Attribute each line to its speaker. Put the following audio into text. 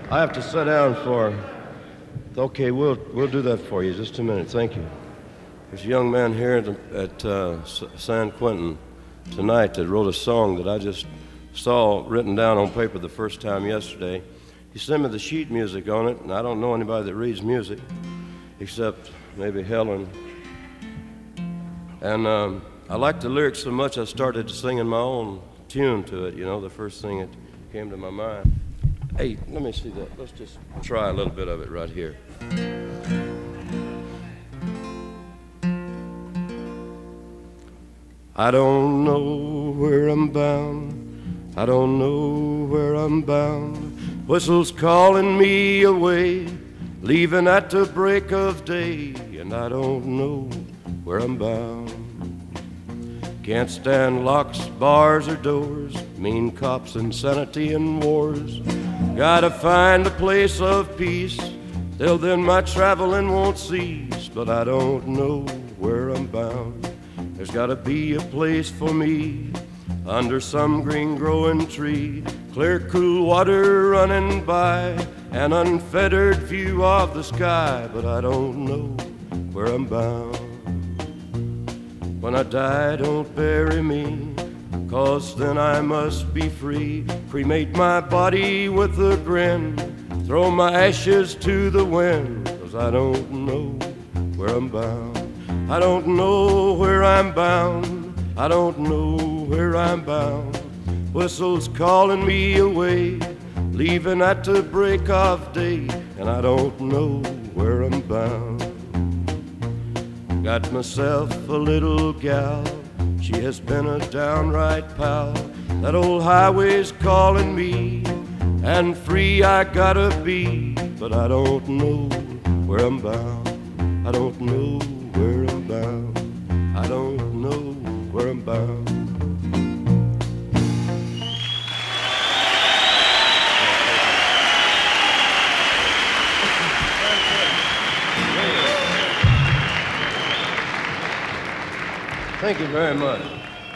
Speaker 1: I have to sit down for... Okay, we'll do that for you. Just a minute. Thank you. There's a young man here at San Quentin tonight that wrote a song that I just saw written down on paper the first time yesterday. He sent me the sheet music on it, and I don't know anybody that reads music except maybe Helen. And I liked the lyrics so much I started singing my own tune to it, you know, the first thing that came to my mind. Hey, let me see that. Let's just try a little bit of it right here. I don't know where I'm bound. I don't know where I'm bound. Whistle's calling me away, leaving at the break of day, and I don't know where I'm bound. Can't stand locks, bars, or doors, mean cops, insanity, and wars. Gotta find a place of peace, till then my traveling won't cease. But I don't know where I'm bound. There's gotta be a place for me, under some green growing tree, clear cool water running by, an unfettered view of the sky. But I don't know where I'm bound. When I die, don't bury me, 'cause then I must be free. Cremate my body with a grin, throw my ashes to the wind, 'cause I don't know where I'm bound. I don't know where I'm bound. I don't know where I'm bound. Whistle's calling me away, leaving at the break of day, and I don't know where I'm bound. Got myself a little gal, she has been a downright pal. That old highway's calling me, and free I gotta be. But I don't know where I'm bound. I don't know where I'm bound. I don't know where I'm bound. Thank you very much.